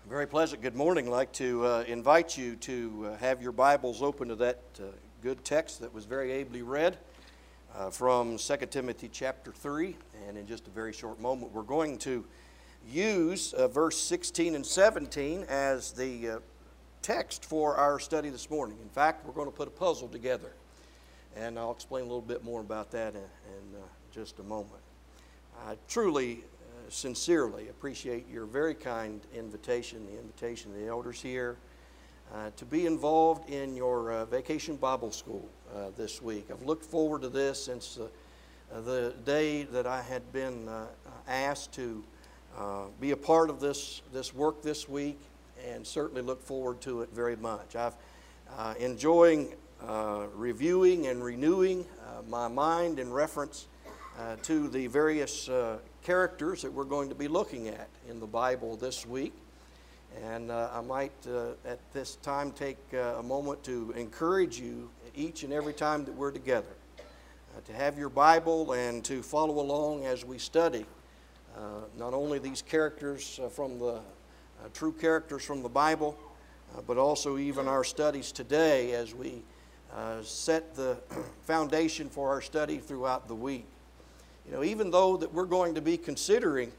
Very pleasant good morning. I'd like to invite you to have your Bibles open to that good text that was very ably read from 2 Timothy chapter 3. And in just a very short moment, we're going to use verse 16 and 17 as the text for our study this morning. In fact, we're going to put a puzzle together. And I'll explain a little bit more about that in just a moment. I truly sincerely appreciate your very kind invitation, the invitation of the elders here, to be involved in your Vacation Bible School this week. I've looked forward to this since the day that I had been asked to be a part of this work this week, and certainly look forward to it very much. I've enjoying reviewing and renewing my mind in reference to the various characters that we're going to be looking at in the Bible this week. And I might at this time take a moment to encourage you each and every time that we're together to have your Bible and to follow along as we study not only these characters from the true characters from the Bible, but also even our studies today as we set the foundation for our study throughout the week. You know, even though that we're going to be considering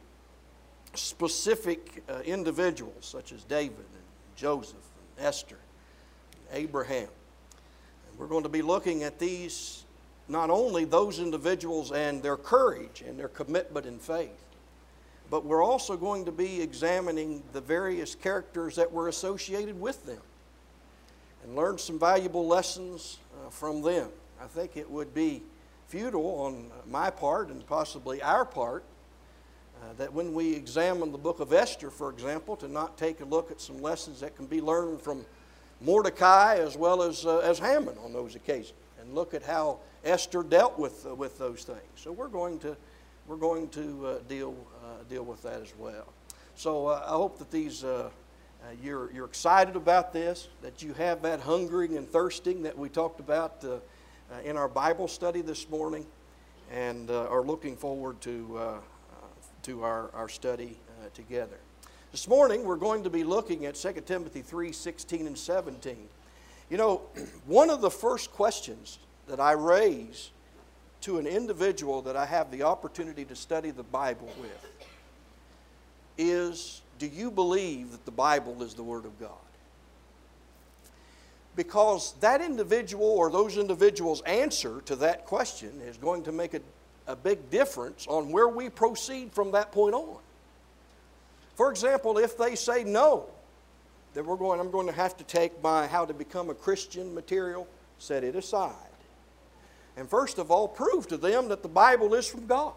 specific individuals such as David and Joseph and Esther and Abraham, and we're going to be looking at these, not only those individuals and their courage and their commitment in faith, but we're also going to be examining the various characters that were associated with them and learn some valuable lessons from them. I think it would be futile on my part and possibly our part that when we examine the book of Esther, for example, to not take a look at some lessons that can be learned from Mordecai as well as Haman on those occasions, and look at how Esther dealt with those things. So we're going to deal with that as well. So I hope that these you're excited about this, that you have that hungering and thirsting that we talked about in our Bible study this morning, and are looking forward to our study together. This morning we're going to be looking at 2 Timothy 3:16 and 17. You know, one of the first questions that I raise to an individual that I have the opportunity to study the Bible with is, do you believe that the Bible is the Word of God? Because that individual or those individuals' answer to that question is going to make a big difference on where we proceed from that point on. For example, if they say no, then I'm going to have to take my How to Become a Christian material, set it aside. And first of all, prove to them that the Bible is from God.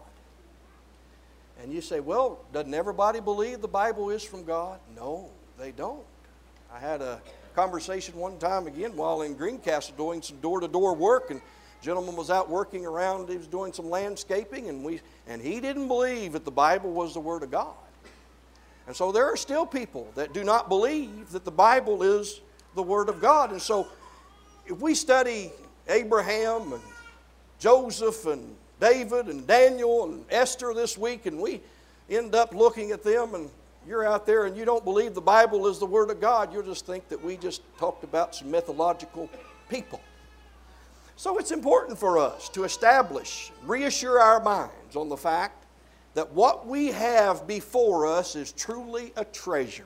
And you say, well, doesn't everybody believe the Bible is from God? No, they don't. I had a conversation one time again while in Greencastle doing some door-to-door work, and a gentleman was out working around. He was doing some landscaping, and he didn't believe that the Bible was the Word of God. And so there are still people that do not believe that the Bible is the Word of God. And so if we study Abraham and Joseph and David and Daniel and Esther this week, and we end up looking at them, and you're out there and you don't believe the Bible is the Word of God, you'll just think that we just talked about some mythological people. So it's important for us to reassure our minds on the fact that what we have before us is truly a treasure.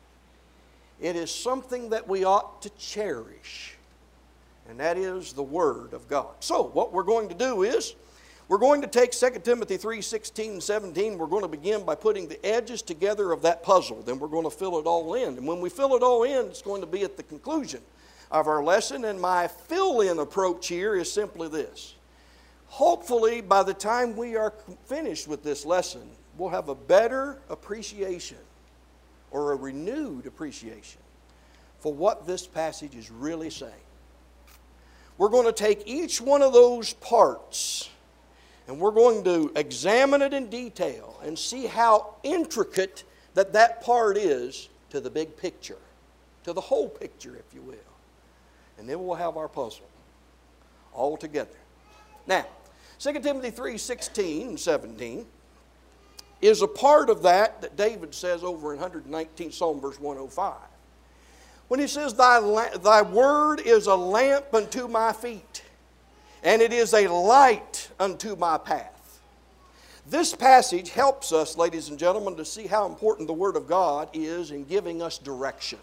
It is something that we ought to cherish, and that is the Word of God. So what we're going to do is, we're going to take 2 Timothy 3:16 and 17. We're going to begin by putting the edges together of that puzzle. Then we're going to fill it all in. And when we fill it all in, it's going to be at the conclusion of our lesson. And my fill-in approach here is simply this. Hopefully, by the time we are finished with this lesson, we'll have a better appreciation or a renewed appreciation for what this passage is really saying. We're going to take each one of those parts and we're going to examine it in detail and see how intricate that part is to the big picture, to the whole picture, if you will. And then we'll have our puzzle all together. Now, 2 Timothy 3:16 and 17 is a part of that David says over in 119 Psalm verse 105. When he says, Thy word is a lamp unto my feet, and it is a light unto my path. This passage helps us, ladies and gentlemen, to see how important the Word of God is in giving us direction,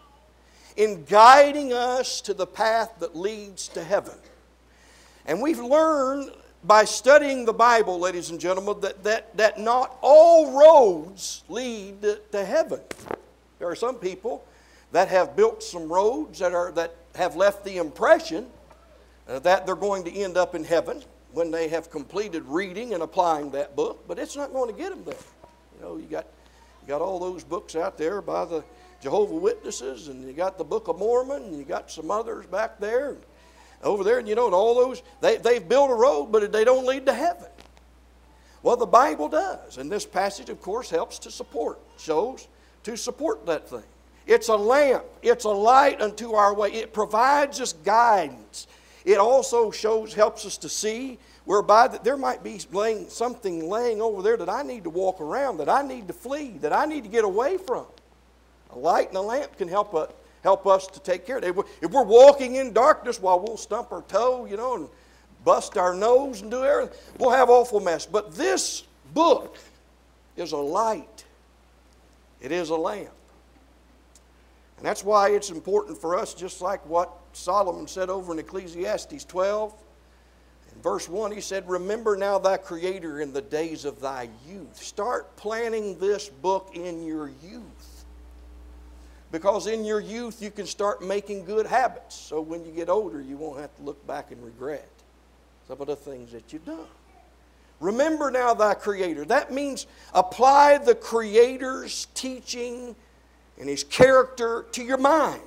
in guiding us to the path that leads to heaven. And we've learned by studying the Bible, ladies and gentlemen, that not all roads lead to heaven. There are some people that have built some roads that have left the impression that they're going to end up in heaven when they have completed reading and applying that book, but it's not going to get them there. You know, you got all those books out there by the Jehovah's Witnesses, and you got the Book of Mormon, and you got some others back there, and over there, and you know, and all those, they've built a road, but they don't lead to heaven. Well, the Bible does, and this passage, of course, helps to support that thing. It's a lamp. It's a light unto our way. It provides us guidance. It also helps us to see whereby that there might be something laying over there that I need to walk around, that I need to flee, that I need to get away from. A light and a lamp can help us to take care of it. If we're walking in darkness while we'll stump our toe, you know, and bust our nose and do everything, we'll have awful mess. But this book is a light. It is a lamp. And that's why it's important for us, just like what Solomon said over in Ecclesiastes 12. In verse 1, he said, Remember now thy Creator in the days of thy youth. Start planning this book in your youth. Because in your youth, you can start making good habits. So when you get older, you won't have to look back and regret some of the things that you've done. Remember now thy Creator. That means apply the Creator's teaching and His character to your mind.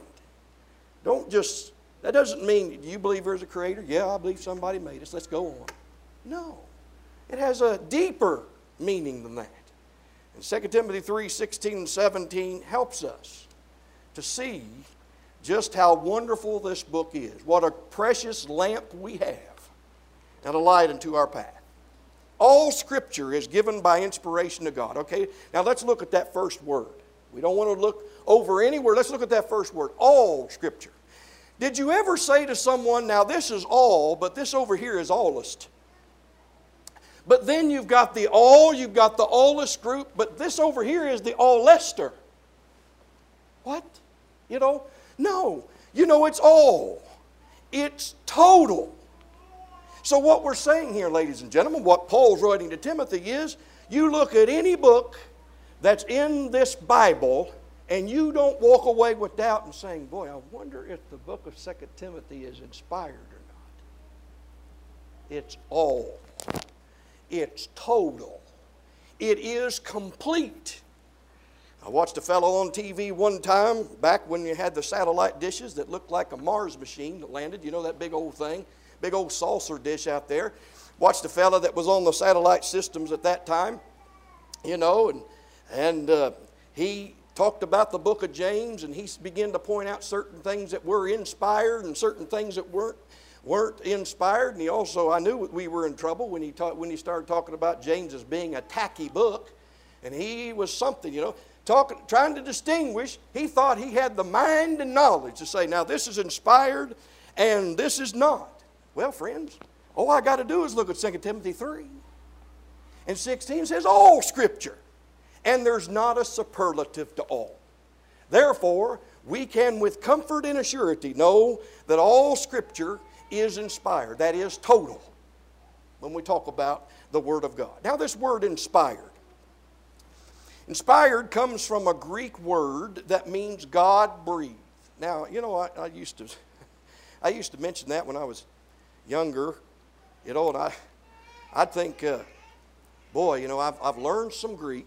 That doesn't mean, do you believe there's a Creator? Yeah, I believe somebody made us. Let's go on. No. It has a deeper meaning than that. And 2 Timothy 3:16 and 17 helps us to see just how wonderful this book is. What a precious lamp we have and a light unto our path. All Scripture is given by inspiration to God. Okay, now let's look at that first word. We don't want to look over any word. Let's look at that first word. All Scripture. Did you ever say to someone, now this is all, but this over here is allest? But then you've got the allest group, but this over here is the all-lester. What? You know? No. You know, it's all. It's total. So what we're saying here, ladies and gentlemen, what Paul's writing to Timothy is, you look at any book that's in this Bible, and you don't walk away with doubt and saying, boy, I wonder if the book of 2 Timothy is inspired or not. It's all. It's total. It is complete. I watched a fellow on TV one time, back when you had the satellite dishes that looked like a Mars machine that landed, you know, that big old thing, big old saucer dish out there. Watched a fellow that was on the satellite systems at that time, you know, and he talked about the book of James, and he began to point out certain things that were inspired and certain things that weren't inspired. And he also, I knew we were in trouble when he started talking about James as being a tacky book, and he was something, you know, trying to distinguish. He thought he had the mind and knowledge to say, now this is inspired and this is not. Well, friends, all I got to do is look at 2 Timothy 3. And 16 says all Scripture. And there's not a superlative to all. Therefore, we can with comfort and assurity know that all Scripture is inspired. That is total when we talk about the Word of God. Now this word inspired. Inspired comes from a Greek word that means God-breathed. Now, you know, I used to mention that when I was younger, you know, and I'd think, boy, you know, I've learned some Greek,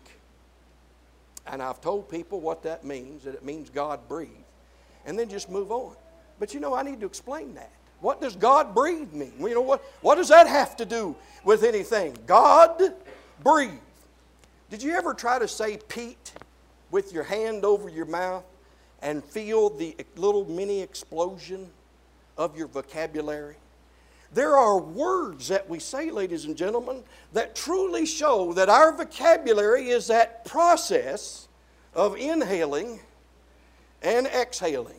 and I've told people what that means, that it means God-breathed, and then just move on. But, you know, I need to explain that. What does God-breathed mean? You know, what does that have to do with anything? God-breathed. Did you ever try to say Pete with your hand over your mouth and feel the little mini explosion of your vocabulary? There are words that we say, ladies and gentlemen, that truly show that our vocabulary is that process of inhaling and exhaling.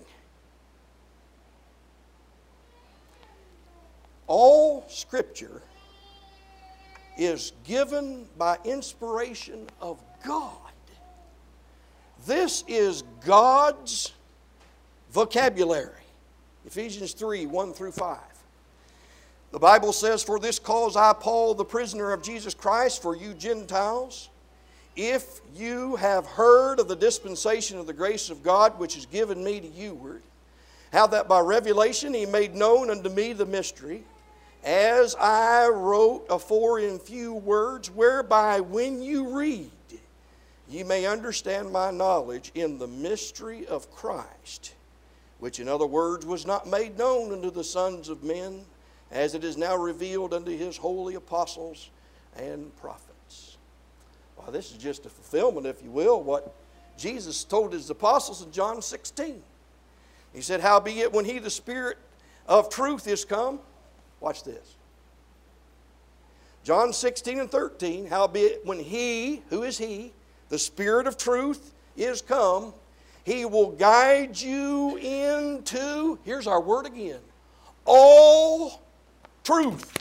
All Scripture is given by inspiration of God. This is God's vocabulary. Ephesians 3, 1 through 5. The Bible says, "For this cause I, Paul, the prisoner of Jesus Christ, for you Gentiles, if you have heard of the dispensation of the grace of God, which is given me to youward, how that by revelation He made known unto me the mystery, as I wrote afore in few words, whereby when you read, ye may understand my knowledge in the mystery of Christ, which in other words was not made known unto the sons of men, as it is now revealed unto His holy apostles and prophets." Well, this is just a fulfillment, if you will, what Jesus told His apostles in John 16. He said, "Howbeit when He, the Spirit of truth, is come," watch this. John 16 and 13, "Howbeit when He," who is He, "the Spirit of truth is come, He will guide you into," here's our word again, "all truth."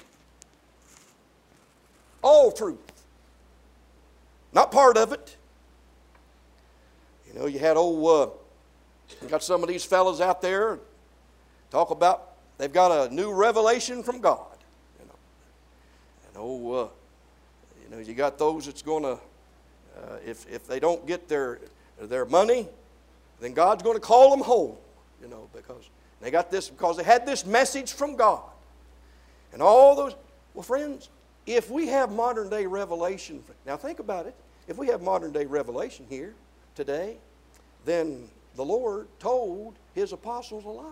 All truth. Not part of it. You know, you had you got some of these fellas out there talk about they've got a new revelation from God. You got those that's going to, if they don't get their money, then God's going to call them home. Because they got this, because they had this message from God. And all those, well, friends, if we have modern day revelation, now think about it, if we have modern day revelation here today, then the Lord told His apostles a lie.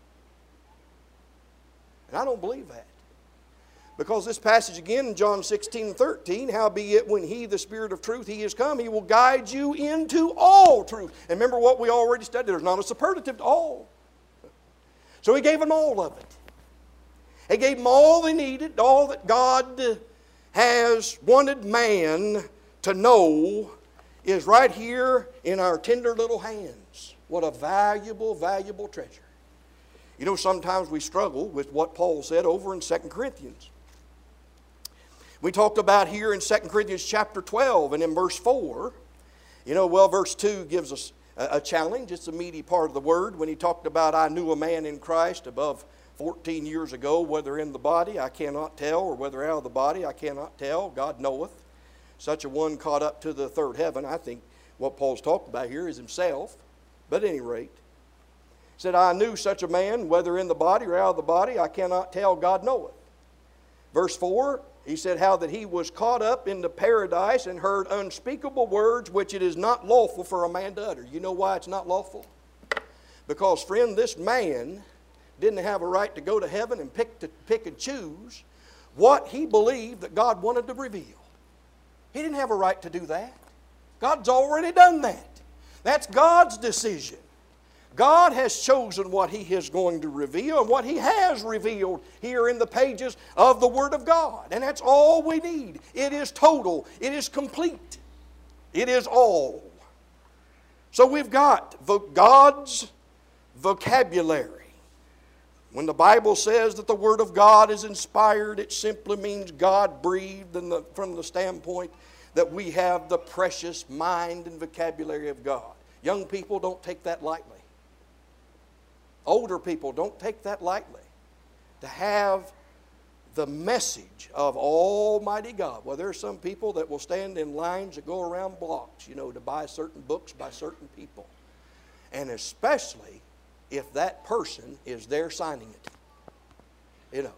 And I don't believe that. Because this passage again in John 16 and 13, "Howbeit when He, the Spirit of truth, He is come, He will guide you into all truth." And remember what we already studied, there's not a superlative to all. So He gave them all of it. He gave them all they needed, all that God has wanted man to know is right here in our tender little hands. What a valuable, valuable treasure. Sometimes we struggle with what Paul said over in 2 Corinthians. We talked about here in 2 Corinthians chapter 12 and in verse 4. Verse 2 gives us a challenge. It's a meaty part of the word when he talked about, "I knew a man in Christ above 14 years ago, whether in the body I cannot tell, or whether out of the body I cannot tell. God knoweth. Such a one caught up to the third heaven." I think what Paul's talking about here is himself. But at any rate, he said, "I knew such a man, whether in the body or out of the body, I cannot tell, God knoweth." Verse 4, he said, "How that he was caught up into paradise and heard unspeakable words which it is not lawful for a man to utter." You know why it's not lawful? Because, friend, this man didn't have a right to go to heaven and pick and choose what he believed that God wanted to reveal. He didn't have a right to do that. God's already done that. That's God's decision. God has chosen what He is going to reveal and what He has revealed here in the pages of the Word of God. And that's all we need. It is total. It is complete. It is all. So we've got God's vocabulary. When the Bible says that the Word of God is inspired, it simply means God breathed from the standpoint that we have the precious mind and vocabulary of God. Young people, don't take that lightly. Older people, don't take that lightly. To have the message of Almighty God. Well, there are some people that will stand in lines that go around blocks, to buy certain books by certain people. And especially if that person is there signing it.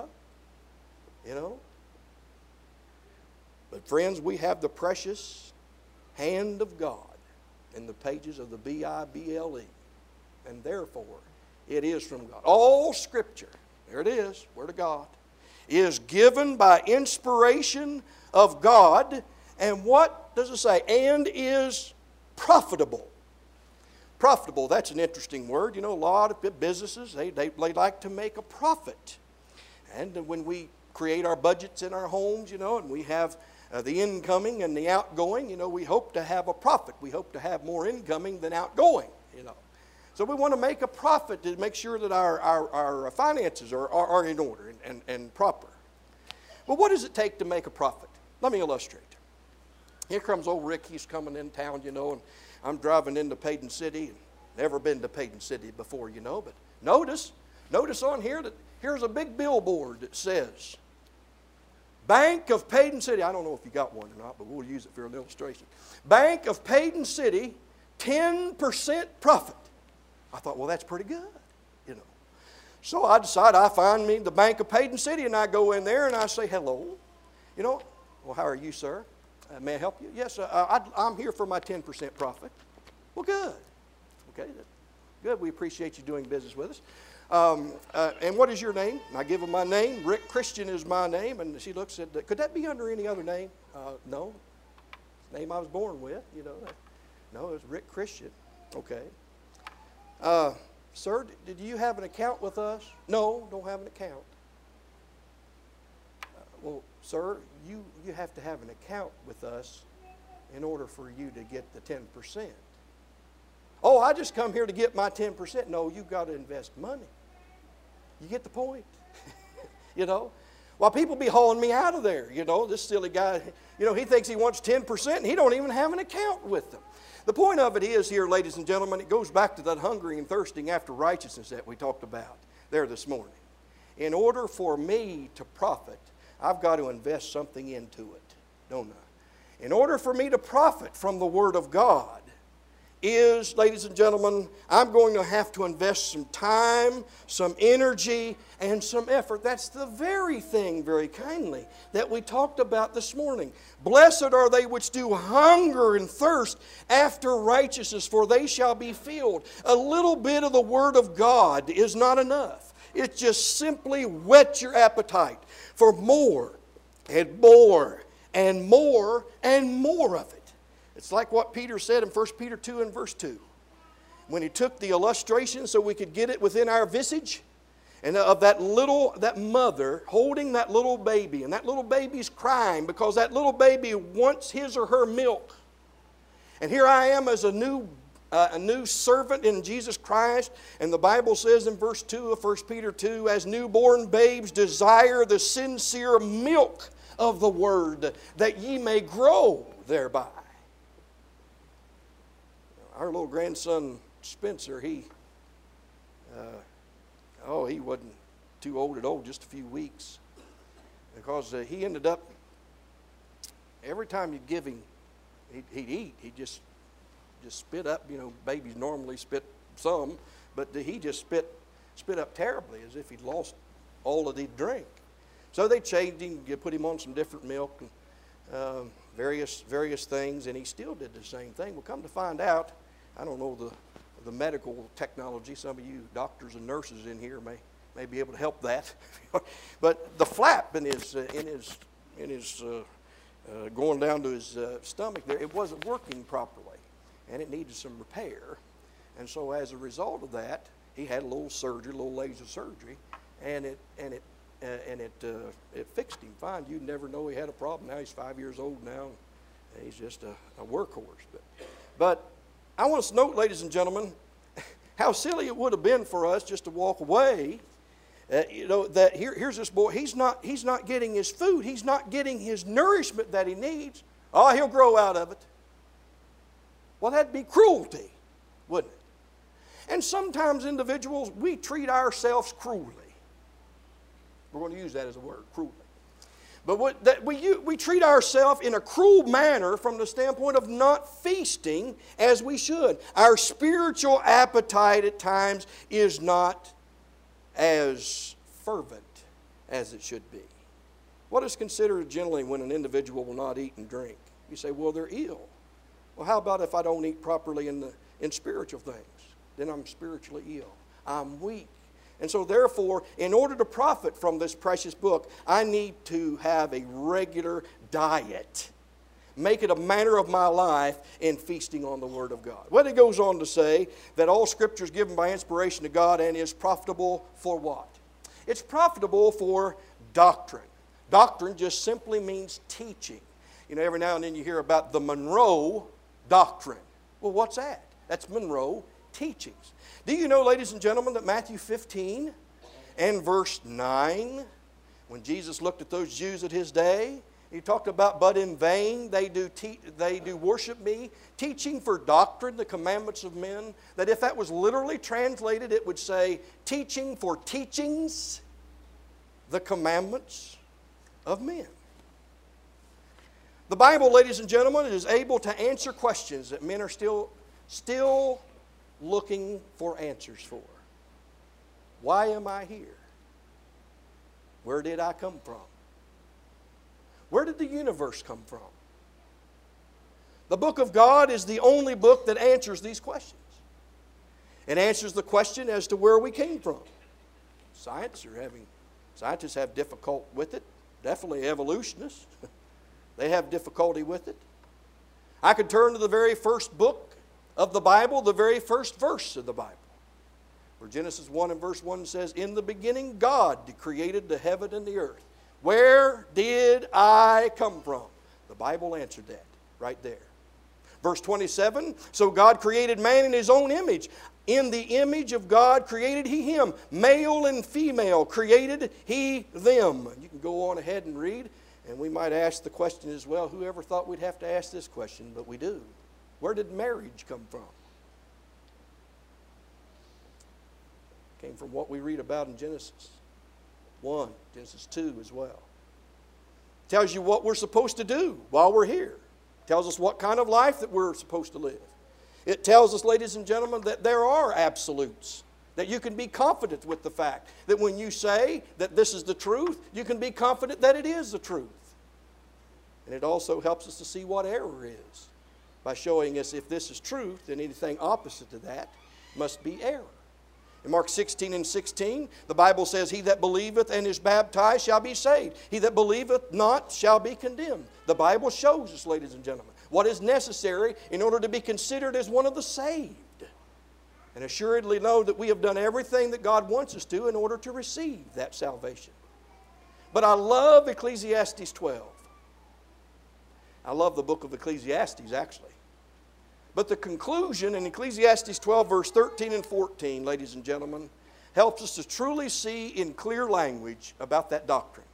But friends, we have the precious hand of God in the pages of the Bible. And therefore, it is from God. All Scripture, there it is, Word of God, is given by inspiration of God. And what does it say? And is profitable. Profitable, that's an interesting word. A lot of businesses, they like to make a profit. And when we create our budgets in our homes, and we have the incoming and the outgoing, we hope to have a profit. We hope to have more incoming than outgoing, So we want to make a profit to make sure that our finances are in order and proper. But what does it take to make a profit? Let me illustrate. Here comes old Rick. He's coming in town, and I'm driving into Paden City. Never been to Paden City before, but notice on here that here's a big billboard that says, Bank of Paden City. I don't know if you got one or not, but we'll use it for an illustration. Bank of Paden City, 10% profit. I thought, well, that's pretty good, So I decide I find me the Bank of Paden City, and I go in there and I say, hello. Well, how are you, sir? May I help you? Yes, I'm here for my 10% profit. Well, good. Okay, good. We appreciate you doing business with us. And what is your name? And I give them my name. Rick Christian is my name. And she looks at, could that be under any other name? No. Name I was born with, No, it's Rick Christian. Okay. Sir, did you have an account with us? No, don't have an account. Well, sir, you have to have an account with us in order for you to get the 10%. Oh, I just come here to get my 10%. No, you've got to invest money. You get the point? While people be hauling me out of there, this silly guy, he thinks he wants 10% and he don't even have an account with them. The point of it is here, ladies and gentlemen, it goes back to that hungering and thirsting after righteousness that we talked about there this morning. In order for me to profit, I've got to invest something into it, don't I? In order for me to profit from the Word of God is, ladies and gentlemen, I'm going to have to invest some time, some energy, and some effort. That's the very thing, very kindly, that we talked about this morning. Blessed are they which do hunger and thirst after righteousness, for they shall be filled. A little bit of the Word of God is not enough. It just simply whets your appetite for more and more and more and more of it. It's like what Peter said in 1 Peter 2 and verse 2. When he took the illustration so we could get it within our visage, and of that mother holding that little baby, and that little baby's crying because that little baby wants his or her milk. And here I am as a new servant in Jesus Christ, and the Bible says in verse 2 of 1 Peter 2, as newborn babes desire the sincere milk of the Word, that ye may grow thereby. Our little grandson Spencer, he wasn't too old at all, just a few weeks, because he ended up, every time you'd give him, he'd eat, he'd just spit up. Babies normally spit some, but he just spit up terribly, as if he'd lost all that he'd drink. So they changed him, put him on some different milk and various things, and he still did the same thing. Well, come to find out, I don't know the medical technology. Some of you doctors and nurses in here may be able to help that. But the flap in his going down to his stomach there, it wasn't working properly, and it needed some repair. And so as a result of that, he had a little surgery, a little laser surgery, and it fixed him fine. You'd never know he had a problem. Now he's 5 years old now. He's just a workhorse. But I want us to note, ladies and gentlemen, how silly it would have been for us just to walk away. That here's this boy. He's not getting his food. He's not getting his nourishment that he needs. Oh, he'll grow out of it. Well, that'd be cruelty, wouldn't it? And sometimes individuals, we treat ourselves cruelly. We're going to use that as a word, cruelly. But we treat ourselves in a cruel manner from the standpoint of not feasting as we should. Our spiritual appetite at times is not as fervent as it should be. What is considered generally when an individual will not eat and drink? You say, well, they're ill. Well, how about if I don't eat properly in spiritual things? Then I'm spiritually ill. I'm weak. And so therefore, in order to profit from this precious book, I need to have a regular diet. Make it a manner of my life in feasting on the Word of God. Well, it goes on to say that all Scripture is given by inspiration to God and is profitable for what? It's profitable for doctrine. Doctrine just simply means teaching. You know, every now and then you hear about the Monroe Doctrine. Well, what's that? That's Monroe teachings. Do you know, ladies and gentlemen, that Matthew 15 and verse 9, when Jesus looked at those Jews at his day, he talked about, but in vain they do worship me, teaching for doctrine the commandments of men. That if that was literally translated, it would say, teaching for teachings the commandments of men. The Bible, ladies and gentlemen, is able to answer questions that men are still looking for answers for. Why am I here? Where did I come from? Where did the universe come from? The book of God is the only book that answers these questions. It answers the question as to where we came from. Scientists have difficulty with it. Definitely evolutionists. They have difficulty with it. I could turn to the very first book of the Bible, the very first verse of the Bible, where Genesis 1 and verse 1 says, in the beginning God created the heaven and the earth. Where did I come from? The Bible answered that right there. Verse 27, so God created man in his own image. In the image of God created he him. Male and female created he them. You can go on ahead and read, and we might ask the question as well, whoever thought we'd have to ask this question, but we do. Where did marriage come from? Came from what we read about in Genesis 1, Genesis 2 as well. Tells you what we're supposed to do while we're here. Tells us what kind of life that we're supposed to live. It tells us, ladies and gentlemen, that there are absolutes. That you can be confident with the fact that when you say that this is the truth, you can be confident that it is the truth. And it also helps us to see what error is by showing us if this is truth, then anything opposite to that must be error. In Mark 16 and 16, the Bible says, he that believeth and is baptized shall be saved. He that believeth not shall be condemned. The Bible shows us, ladies and gentlemen, what is necessary in order to be considered as one of the saved. And assuredly know that we have done everything that God wants us to in order to receive that salvation. But I love Ecclesiastes 12. I love the book of Ecclesiastes, actually. But the conclusion in Ecclesiastes 12, verse 13 and 14, ladies and gentlemen, helps us to truly see in clear language about that doctrine.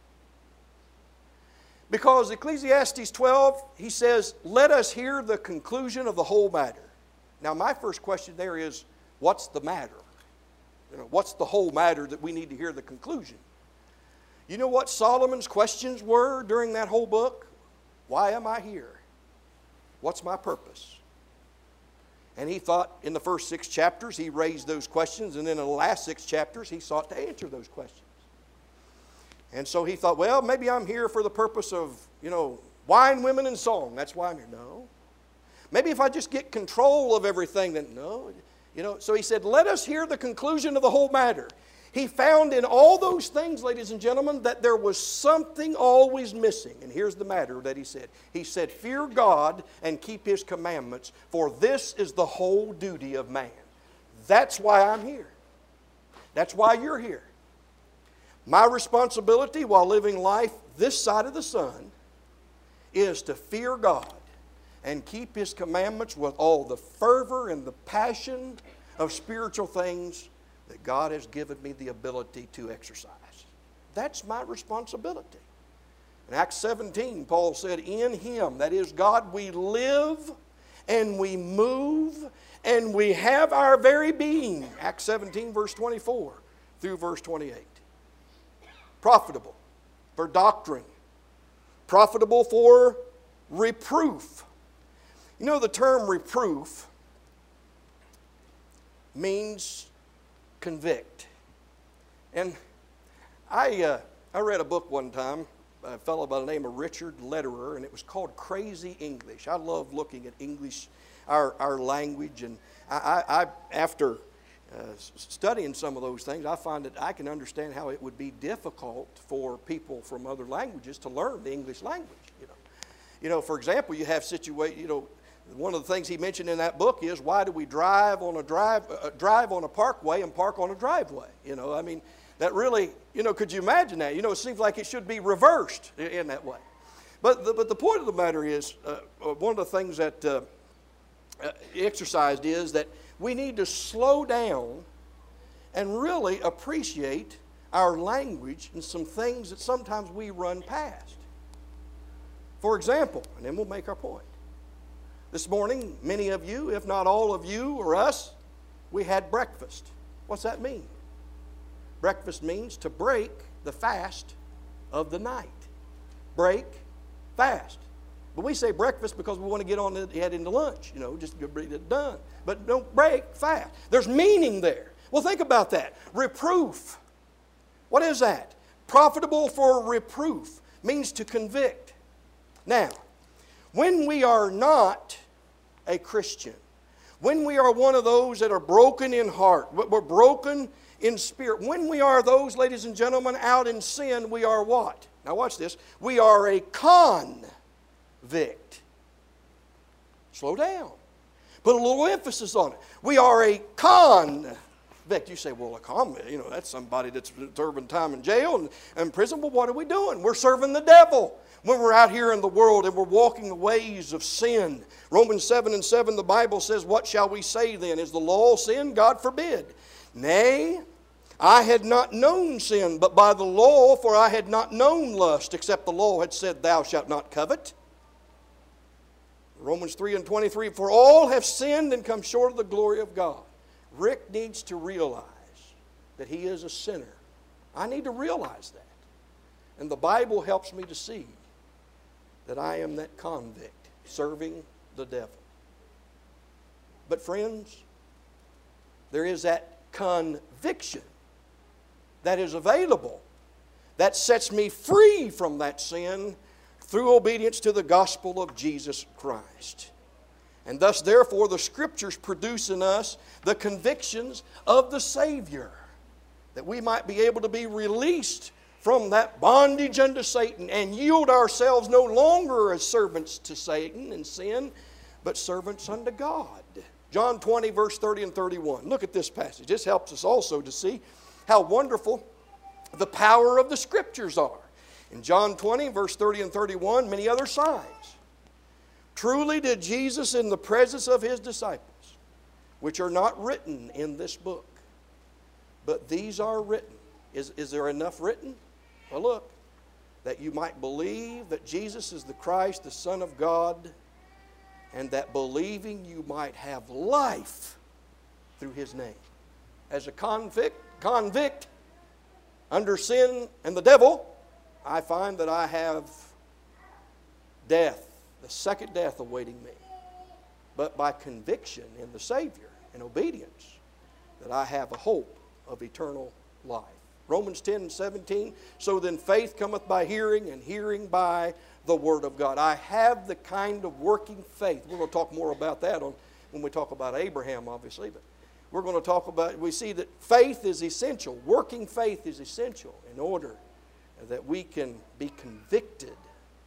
Because Ecclesiastes 12, he says, let us hear the conclusion of the whole matter. Now, my first question there is, what's the matter? What's the whole matter that we need to hear the conclusion? You know what Solomon's questions were during that whole book? Why am I here? What's my purpose? And he thought in the first 6 chapters he raised those questions, and then in the last 6 chapters he sought to answer those questions. And so he thought, well, maybe I'm here for the purpose of, wine, women, and song. That's why I'm here. No. Maybe if I just get control of everything, then no. So he said, let us hear the conclusion of the whole matter. He found in all those things, ladies and gentlemen, that there was something always missing. And here's the matter that he said. He said, fear God and keep His commandments, for this is the whole duty of man. That's why I'm here. That's why you're here. My responsibility while living life this side of the sun is to fear God and keep His commandments with all the fervor and the passion of spiritual things that God has given me the ability to exercise. That's my responsibility. In Acts 17, Paul said, in Him, that is God, we live and we move and we have our very being. Acts 17, verse 24 through verse 28. Profitable for doctrine. Profitable for reproof. You know, the term reproof means convict. And I read a book one time, a fellow by the name of Richard Lederer, and it was called Crazy English. I love looking at English, our language, and I after studying some of those things, I find that I can understand how it would be difficult for people from other languages to learn the English language. For example, you have one of the things he mentioned in that book is, why do we drive on a parkway and park on a driveway? That really, could you imagine that? It seems like it should be reversed in that way. But the point of the matter is, one of the things that exercised is that we need to slow down and really appreciate our language and some things that sometimes we run past. For example, and then we'll make our point. This morning, many of you, if not all of you or us, we had breakfast. What's that mean? Breakfast means to break the fast of the night. Break, fast. But we say breakfast because we want to get on and head into lunch, just get it done. But don't break, fast. There's meaning there. Well, think about that. Reproof. What is that? Profitable for reproof means to convict. Now, when we are not a Christian, when we are one of those that are broken in heart, we're broken in spirit, when we are those, ladies and gentlemen, out in sin, we are what? Now watch this. We are a convict. Slow down. Put a little emphasis on it. We are a convict. You say, well, a convict, that's somebody that's serving time in jail and prison. Well, what are we doing? We're serving the devil when we're out here in the world and we're walking the ways of sin. Romans 7:7, the Bible says, what shall we say then? Is the law sin? God forbid. Nay, I had not known sin, but by the law, for I had not known lust, except the law had said, thou shalt not covet. Romans 3:23, for all have sinned and come short of the glory of God. Rick needs to realize that he is a sinner. I need to realize that. And the Bible helps me to see that I am that convict serving the devil. But friends, there is that conviction that is available that sets me free from that sin through obedience to the gospel of Jesus Christ. And thus, therefore, the Scriptures produce in us the convictions of the Savior, that we might be able to be released from that bondage unto Satan and yield ourselves no longer as servants to Satan and sin, but servants unto God. John 20, verse 30 and 31. Look at this passage. This helps us also to see how wonderful the power of the Scriptures are. In John 20, verse 30 and 31, many other signs. Truly did Jesus in the presence of His disciples, which are not written in this book, but these are written. Is there enough written? Well, look, that you might believe that Jesus is the Christ, the Son of God, and that believing you might have life through His name. As a convict under sin and the devil, I find that I have death, the second death awaiting me. But by conviction in the Savior and obedience, that I have a hope of eternal life. Romans 10:17, so then faith cometh by hearing, and hearing by the Word of God. I have the kind of working faith. We're going to talk more about that when we talk about Abraham, obviously. But we're going to talk about, we see that faith is essential. Working faith is essential in order that we can be convicted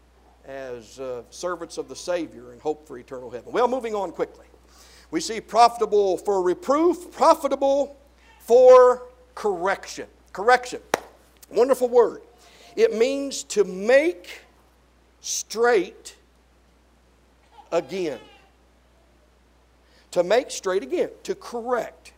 as servants of the Savior and hope for eternal heaven. Well, moving on quickly. We see profitable for reproof, profitable for correction. Correction, wonderful word. It means to make straight again. To make straight again, to correct.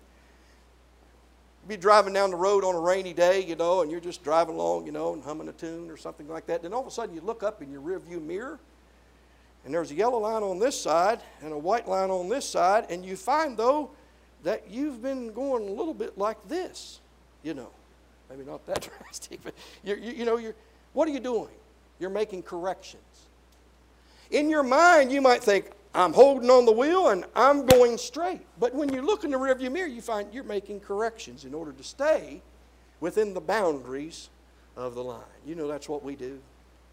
You'd be driving down the road on a rainy day, and you're just driving along, and humming a tune or something like that. Then all of a sudden you look up in your rearview mirror, and there's a yellow line on this side and a white line on this side, and you find, though, that you've been going a little bit like this, Maybe not that drastic, but what are you doing? You're making corrections. In your mind, you might think, I'm holding on the wheel and I'm going straight. But when you look in the rearview mirror, you find you're making corrections in order to stay within the boundaries of the line. That's what we do.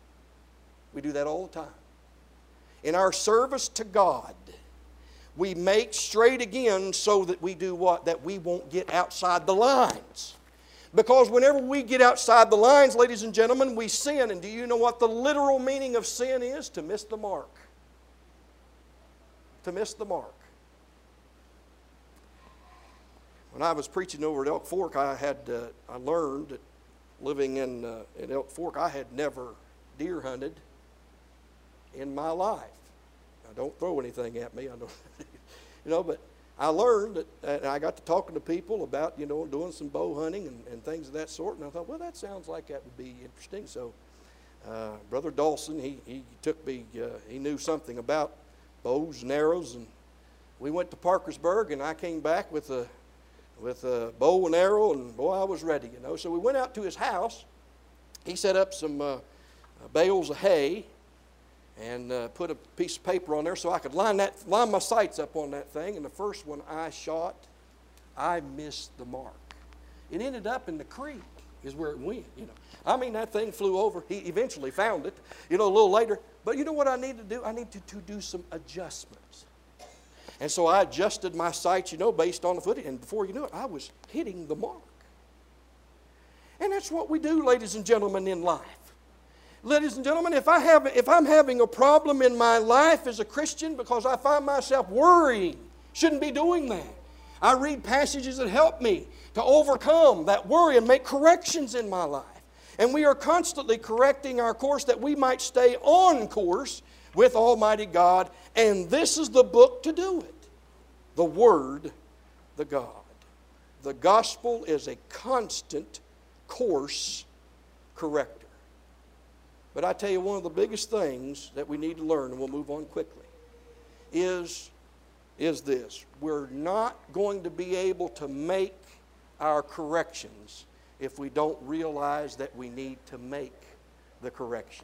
We do that all the time. In our service to God, we make straight again so that we do what? That we won't get outside the lines. Because whenever we get outside the lines, ladies and gentlemen, we sin. And do you know what the literal meaning of sin is? To miss the mark. To miss the mark. When I was preaching over at Elk Fork, I learned that living in Elk Fork, I had never deer hunted in my life. Now, don't throw anything at me. I don't, but I learned that, and I got to talking to people about, doing some bow hunting and things of that sort. And I thought, well, that sounds like that would be interesting. So Brother Dawson, he took me, he knew something about bows and arrows. And we went to Parkersburg, and I came back with a bow and arrow, and boy, I was ready, So we went out to his house. He set up some bales of hay and put a piece of paper on there so I could line my sights up on that thing. And the first one I shot, I missed the mark. It ended up in the creek is where it went, I mean, that thing flew over. He eventually found it, a little later. But you know what I need to do? I need to do some adjustments. And so I adjusted my sights, based on the footage. And before you knew it, I was hitting the mark. And that's what we do, ladies and gentlemen, in life. Ladies and gentlemen, if I'm having a problem in my life as a Christian because I find myself worrying, shouldn't be doing that. I read passages that help me to overcome that worry and make corrections in my life. And we are constantly correcting our course that we might stay on course with Almighty God. And this is the book to do it. The Word, the God. The gospel is a constant course corrector. But I tell you, one of the biggest things that we need to learn, and we'll move on quickly, is this. We're not going to be able to make our corrections if we don't realize that we need to make the correction.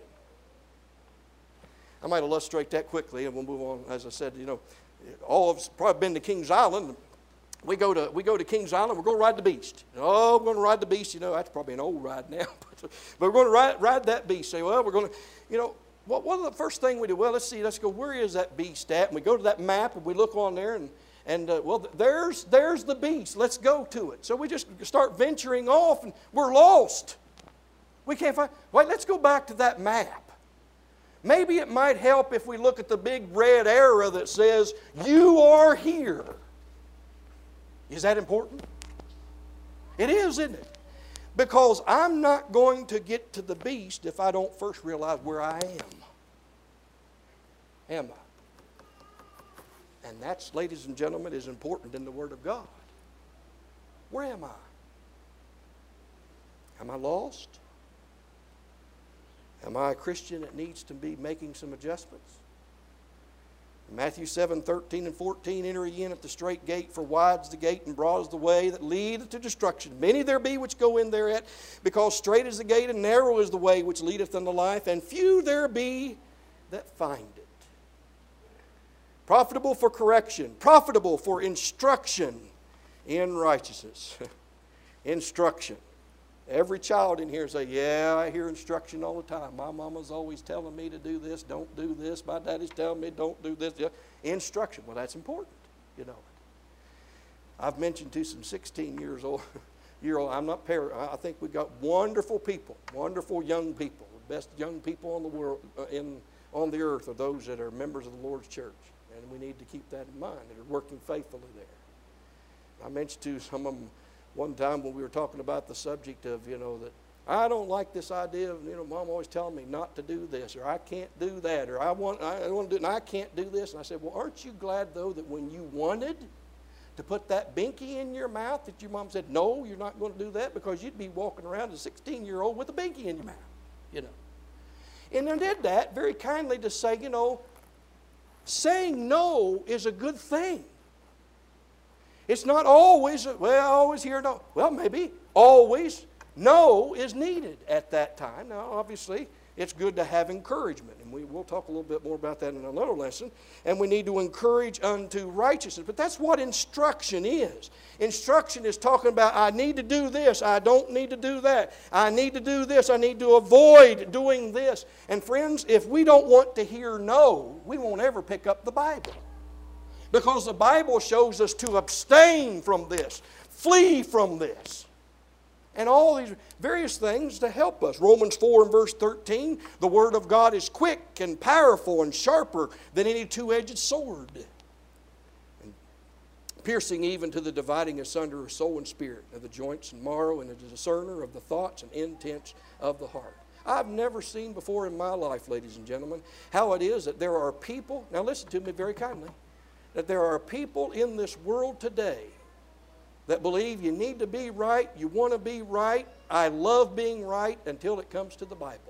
I might illustrate that quickly, and we'll move on. As I said, all of us probably been to Kings Island. We go to Kings Island. We're going to ride the beast. Oh, we're going to ride the beast. That's probably an old ride now, but we're going to ride that beast. Say, well, we're going to, what the first thing we do? Well, let's go. Where is that beast at? And we go to that map and we look on there, and there's the beast. Let's go to it. So we just start venturing off, and we're lost. We can't find. Wait, let's go back to that map. Maybe it might help if we look at the big red arrow that says, "You are here." Is that important? It is, isn't it? Because I'm not going to get to the beast if I don't first realize where I am. Am I? And that's, ladies and gentlemen, is important in the Word of God. Where am I? Am I lost? Am I a Christian that needs to be making some adjustments? Matthew 7:13 and 14, enter ye in at the strait gate, for wide's the gate and broad is the way that leadeth to destruction. Many there be which go in thereat, because strait is the gate and narrow is the way which leadeth unto life, and few there be that find it. Profitable for correction, profitable for instruction in righteousness. Instruction. Every child in here say, yeah, I hear instruction all the time. My mama's always telling me to do this, don't do this. My daddy's telling me don't do this. Yeah. Instruction, well, that's important, I've mentioned to some 16-year-old, I'm not I think we've got wonderful people, wonderful young people. The best young people in the world, on the earth are those that are members of the Lord's church. And we need to keep that in mind, that are working faithfully there. I mentioned to some of them one time when we were talking about the subject of, that I don't like this idea of, Mom always telling me not to do this, or I can't do that, or I want to do it, and I can't do this. And I said, well, aren't you glad, though, that when you wanted to put that binky in your mouth, that your mom said, no, you're not going to do that, because you'd be walking around as a 16-year-old with a binky in your mouth, And I did that very kindly to say, saying no is a good thing. It's not always, well, I always hear no. Well, maybe always no is needed at that time. Now, obviously, it's good to have encouragement, and we'll talk a little bit more about that in another lesson. And we need to encourage unto righteousness. But that's what instruction is. Instruction is talking about, I need to do this, I don't need to do that. I need to do this, I need to avoid doing this. And friends, if we don't want to hear no, we won't ever pick up the Bible. Because the Bible shows us to abstain from this, flee from this, and all these various things to help us. Romans 4 and verse 13, the Word of God is quick and powerful and sharper than any two-edged sword. And piercing even to the dividing asunder of soul and spirit, of the joints and marrow, and is a discerner of the thoughts and intents of the heart. I've never seen before in my life, ladies and gentlemen, how it is that there are people, now listen to me very kindly, that there are people in this world today that believe you need to be right, you want to be right, I love being right, until it comes to the Bible.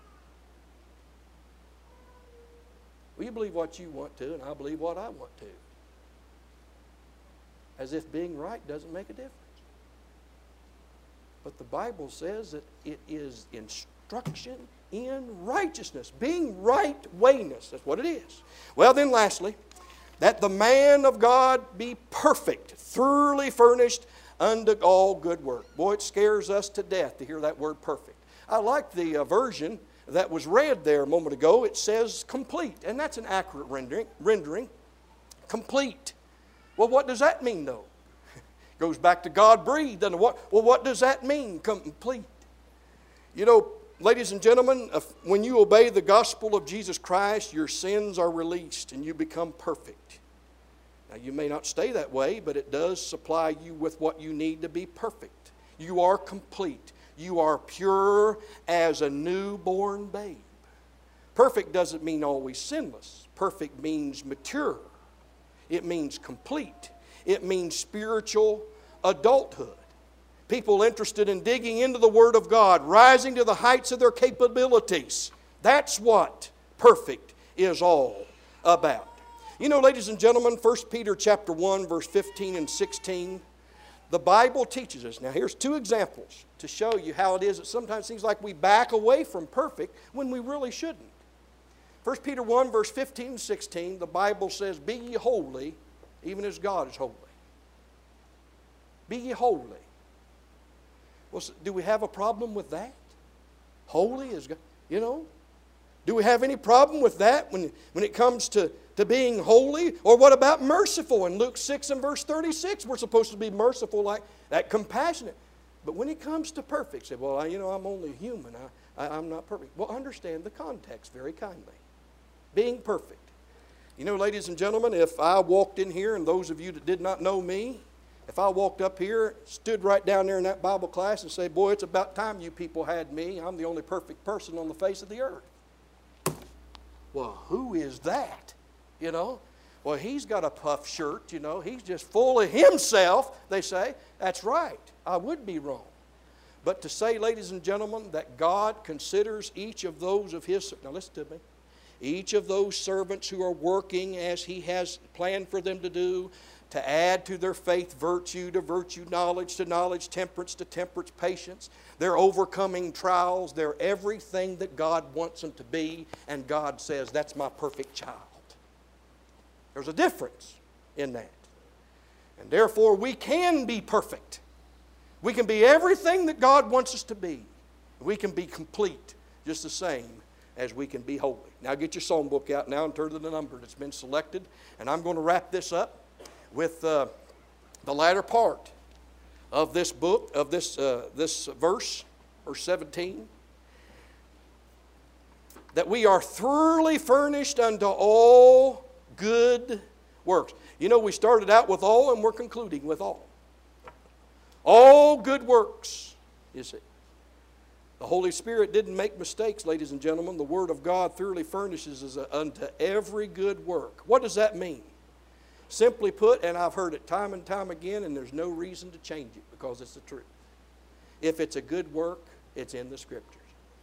Well, you believe what you want to, and I believe what I want to. As if being right doesn't make a difference. But the Bible says that it is instruction in righteousness. Being right-wayness. That's what it is. Well then, lastly, that the man of God be perfect, thoroughly furnished unto all good work. Boy, it scares us to death to hear that word perfect. I like the version that was read there a moment ago. It says complete, and that's an accurate rendering. Complete. Well, what does that mean, though? Goes back to God breathed. And what does that mean, complete? You know, ladies and gentlemen, when you obey the gospel of Jesus Christ, your sins are released and you become perfect. Now, you may not stay that way, but it does supply you with what you need to be perfect. You are complete. You are pure as a newborn babe. Perfect doesn't mean always sinless. Perfect means mature. It means complete. It means spiritual adulthood. People interested in digging into the Word of God, rising to the heights of their capabilities. That's what perfect is all about. You know, ladies and gentlemen, 1 Peter chapter 1, verse 15 and 16, the Bible teaches us. Now, here's two examples to show you how it is that sometimes it seems like we back away from perfect when we really shouldn't. 1 Peter 1, verse 15 and 16, the Bible says, be ye holy, even as God is holy. Be ye holy. Well, do we have a problem with that? Holy is God, you know? Do we have any problem with that when it comes to being holy? Or what about merciful? In Luke 6 and verse 36, we're supposed to be merciful like that, compassionate. But when it comes to perfect, say, well, you know, I'm only human. I'm not perfect. Well, understand the context very kindly. Being perfect. You know, ladies and gentlemen, if I walked in here, and those of you that did not know me, if I walked up here, stood right down there in that Bible class and say, boy, it's about time you people had me. I'm the only perfect person on the face of the earth. Well, who is that? You know? Well, he's got a puff shirt, you know. He's just full of himself, they say. That's right. I would be wrong. But to say, ladies and gentlemen, that God considers each of those of His... Now listen to me. Each of those servants who are working as He has planned for them to do, to add to their faith virtue, to virtue knowledge, to knowledge temperance, to temperance patience. They're overcoming trials. They're everything that God wants them to be. And God says, that's my perfect child. There's a difference in that. And therefore, we can be perfect. We can be everything that God wants us to be. We can be complete, just the same as we can be holy. Now get your song book out now and turn to the number that's been selected. And I'm going to wrap this up with the latter part of this book, of this verse, verse 17. That we are thoroughly furnished unto all good works. You know, we started out with all and we're concluding with all. All good works, you see. The Holy Spirit didn't make mistakes, ladies and gentlemen. The Word of God thoroughly furnishes us unto every good work. What does that mean? Simply put, and I've heard it time and time again, and there's no reason to change it because it's the truth. If it's a good work, it's in the Scriptures.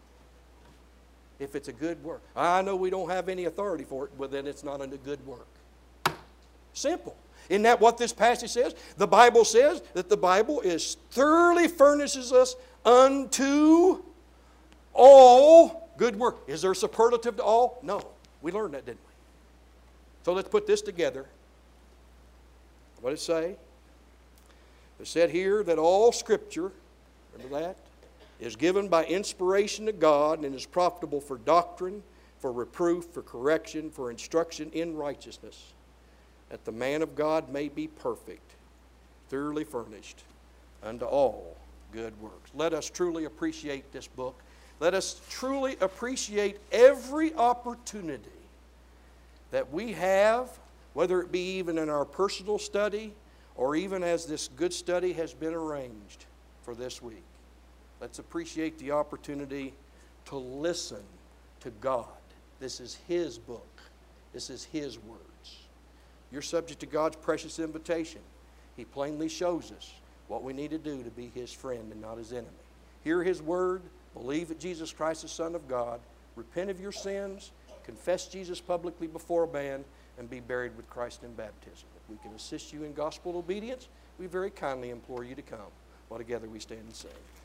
If it's a good work. I know we don't have any authority for it, but then it's not a good work. Simple. Isn't that what this passage says? The Bible says that the Bible is thoroughly furnishes us unto all good work. Is there a superlative to all? No. We learned that, didn't we? So let's put this together. What did it say? It said here that all Scripture, remember that, is given by inspiration to God and is profitable for doctrine, for reproof, for correction, for instruction in righteousness, that the man of God may be perfect, thoroughly furnished unto all good works. Let us truly appreciate this book. Let us truly appreciate every opportunity that we have, whether it be even in our personal study or even as this good study has been arranged for this week, let's appreciate the opportunity to listen to God. This is His book. This is His words. You're subject to God's precious invitation. He plainly shows us what we need to do to be His friend and not His enemy. Hear His word, believe that Jesus Christ is the Son of God, repent of your sins, confess Jesus publicly before a man, and be buried with Christ in baptism. If we can assist you in gospel obedience, we very kindly implore you to come, while together we stand and sing.